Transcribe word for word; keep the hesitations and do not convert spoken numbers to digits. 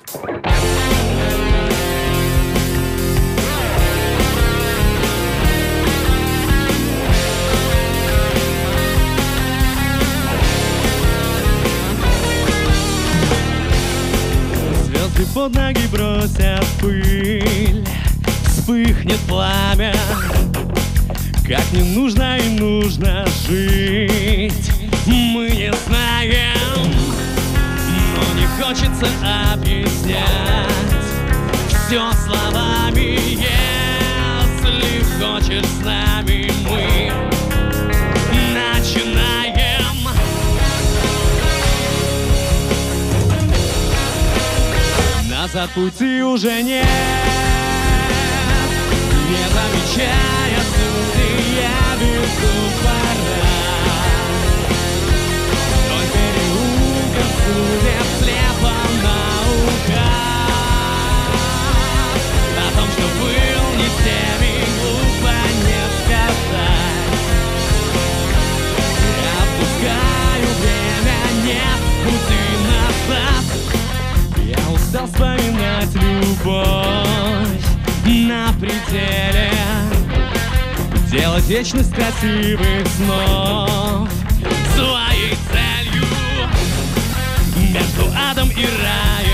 Звезды под ноги бросят пыль, вспыхнет пламя. Как не нужно и нужно жить, мы не знаем, но не хочется объяснять все словами. Если хочешь с нами, мы начинаем. Назад пути уже нет, не замечая сути, я бегу пора. Вдоль переулка судеб слепо наука. О том, что был не теми, глупо не сказать. Я отпускаю время, нет пути назад. Я устал вспоминать любовь на пределе, делать вечность красивых снов своей целью. Между адом и раем